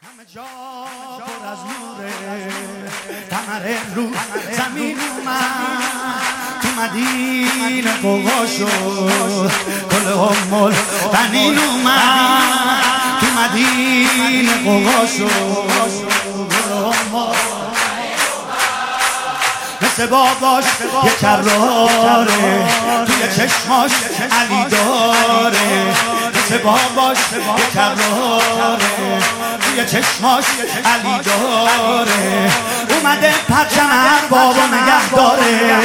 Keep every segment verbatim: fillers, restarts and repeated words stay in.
همه جا پر از نوره، قمر رو زمین اومد، تو مدینه قوقا شد، گل ام البنین اومد، تو مدینه قوقا شد، گل ام مثل باباش یه کراره، توی چشماش علی داره، مثل باباش یه کراره، توی چشماش علی داره، اومده پرچم اربابو نگه داره،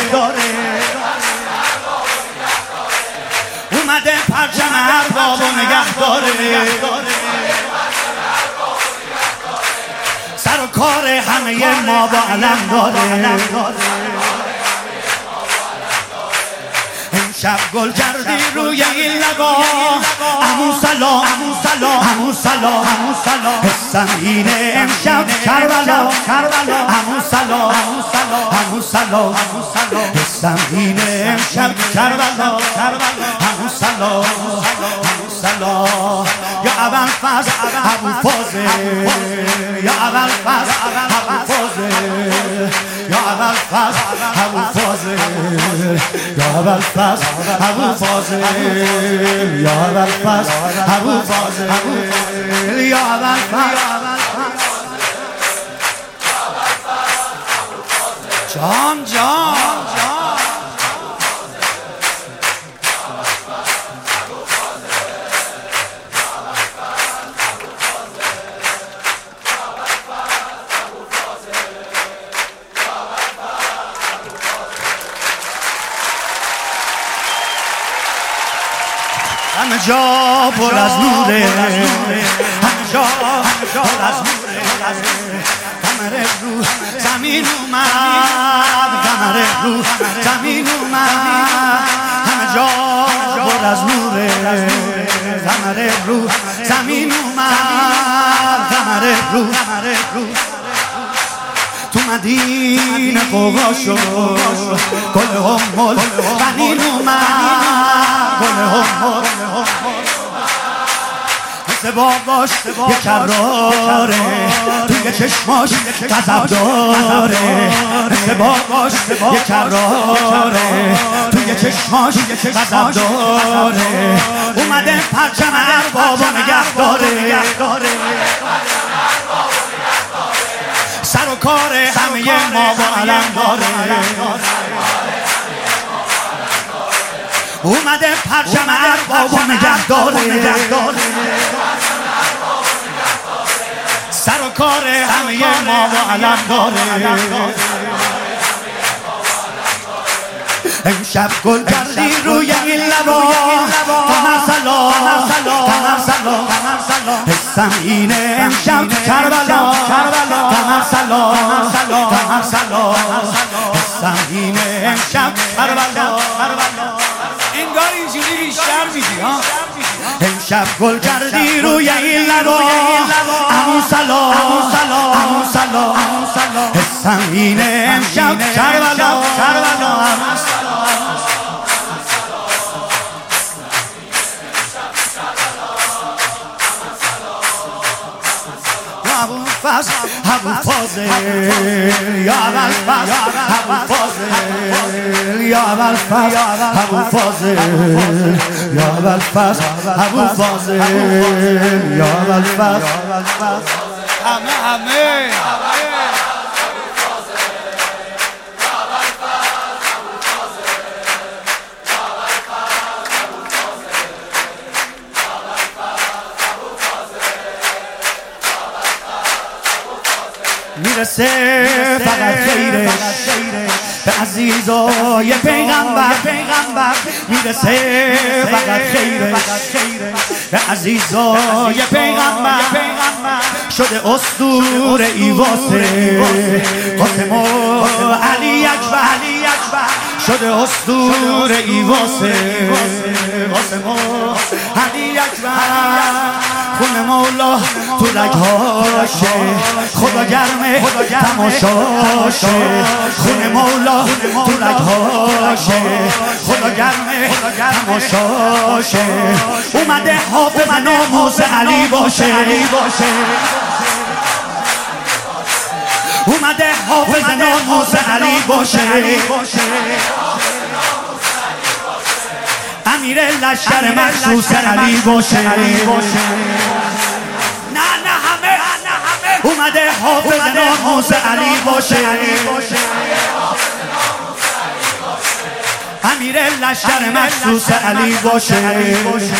اومده پرچم اربابو نگه داره، سر و کار همه ما با علم داره، امشب گل کردی روی این لبا، عمو سلام عمو سلام عمو سلام عمو سلام، حسم اینه امشب کربلا کربلا، عمو سلام عمو سلام عمو سلام عمو سلام، حسم اینه امشب کربلا کربلا، عمو سلام عمو سلام، یا اول فصل ابو فازه، یا اول فصل ابو فازه، یا اول فصل ابو فازه، یا اول فصل ابو فازه، یا اول فصل ابو فازه، یا اول فصل جان جان همه جا پر از نوره، همه جا پر از نوره، قمر رو زمین اومد، قمر رو زمین اومد، همه جا پر از نوره، قمر رو زمین اومد، قمر رو تو مدینه قوقا شد، گل ام البنین اومد، گل ام مثل باباش یه کراره، توی چشماش غضب داره، مثل باباش یه کراره، توی چشماش غضب داره، اومده پرچم اربابو نگه داره، سر و کار همه ما با علم داره، اومده پرچم اربابو نگه داره، سر و کار همه ما با علم داره، امشب گل کردی روی این لبا، قمر سلام قمر سلام حسم اینه امشب کربلا قمر سلام قمر سلام حسم اینه امشب کربلا، انگار اینجوری بیشتر میگی ها، امشب گل کردی روی این لبا، عمو سلام عمو سلام حسم اینه امشب کربلا کربلا، ابو فازه ابو فازه، یا اول فازه ابو فازه، یا اول فازه ابو فازه، یا اول فازه ابو فازه، یا اول فازه همه همه میرسه فقط خیرش به عزیزای پیغمبر، میرسه فقط خیرش به عزیزای پیغمبر، شده اسطوره ای واسه قاسم و علی اکبر، شده اسطوره ای واسه قاسم و علی اکبر، خون مولا تو رگهاشه، خدا گرمه تماشاشه، خون مولا تو رگهاشه، خدا گرمه تماشاشه، اومده حافظ ناموس علی باشه. اومده حافظ ناموس علی باشه، امیر لشکر مخصوص علی باشه. نه نه همه اومده حافظ ناموس علی باشه، امیر لشکر مخصوص علی باشه.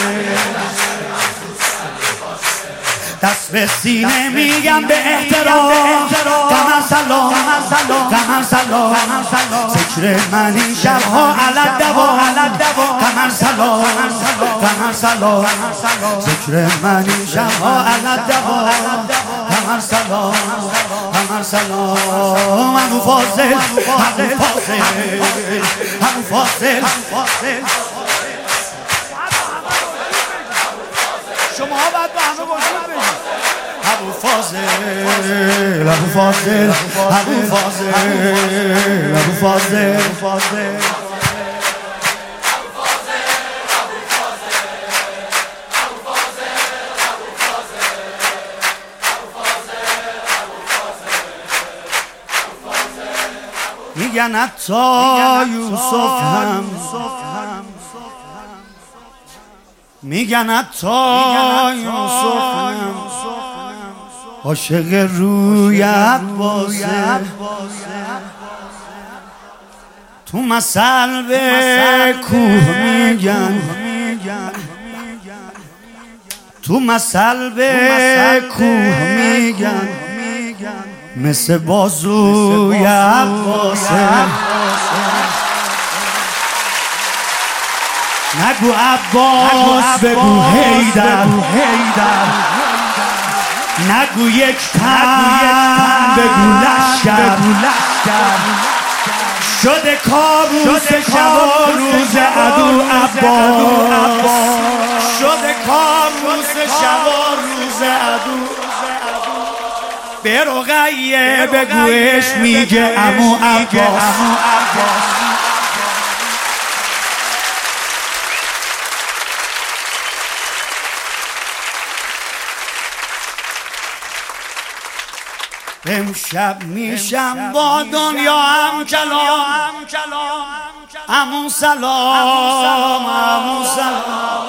دست به سینه میگم به احترام، قمر سلام قمر سلام، ذکر من این شبها علت دوا، قمر سلام قمر سلام، ذکر من این شبها علت دوا، قمر سلام قمر سلام. ابو فاضل ابو فاضل ابو فاضل، شما باید به همه گوش بدید. ابو فاضل ابو فاضل ابو فاضل ابو فاضل، میگن حتی یوسف هم، میگن حتی یوسف هم عاشق رویت بازه. تو مثل به کوه میگن، تو مثل به کوه میگن، مثل بازوی عباسه. نگو عباس بگو حیدر، نگو یک تن بگو لشکر. شده کابوس شب و روز عدو عباس، شده کابوس شب و روز عدو. به رقیه بگوش میگه عمو عباس. امشب میشم با دنیا هم کلام، عمو سلام عمو سلام.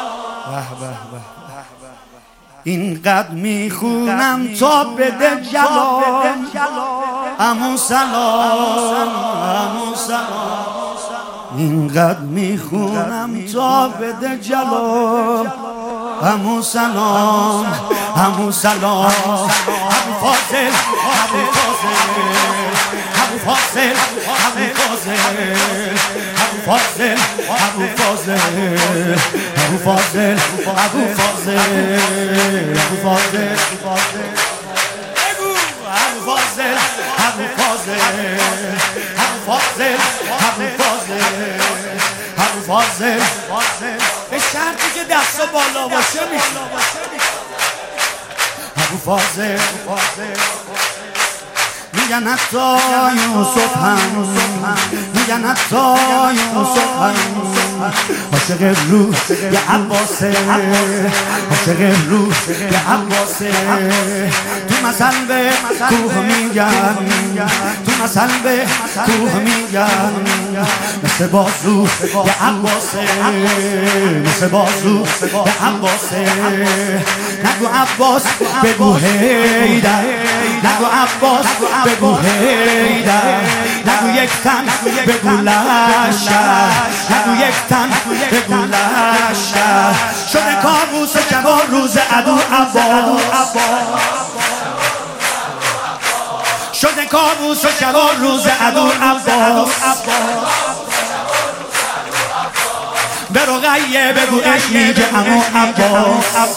اینقدر میخونم تا بده جلال، عمو سلام عمو سلام. اینقدر میخونم تا بده جلال، عمو سلام عمو سلام. ابو فاضل ابو فاضل ابو فاضل ابو فاضل ابو فاضل ابو فاضل ابو فاضل ابو فاضل ابو فاضل بگو ابو فاضل ابو فاضل ابو فاضل ابو فاضل ابو فاضل. به شرطی که دست بالا باشه میشه. ابو فاضل میگن حتی یوسف هم، میگن حتی یوسف هم عاشق روح یه عباسه، عاشق روح یه عباسه. تو مثل به کوه میگن، تو مثل به کوه میگن، مثل بازو یه عباسه، مثل بازو یه عباسه. نگو عباس بگو حیدر، نگو عباس بگو حیدر، نگو یک تن بگو لشکر، نگو یک تن بگو لشکر. شده کابوس شب و روز عدو عباس، شده کابوس شب و روز عدو عباس. به رقیه بگو اش میگه عمو عباس.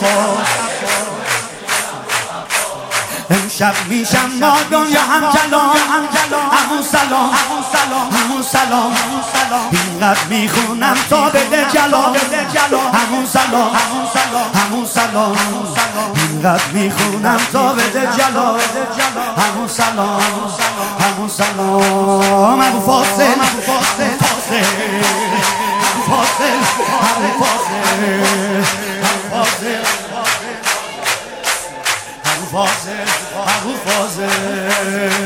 امشب میشم ما دنیا هم کلام، عمو سلام عمو سلام. اینقدر میخونم تا بده جلال، عمو سلام عمو سلام. اینقدر میخونم تا بده جلال، عمو سلام عمو سلام. ابو فاضل ابو فاضل ابو فاضل ابو فاضل ابو فاضل ابو فاضل ابو فاضل.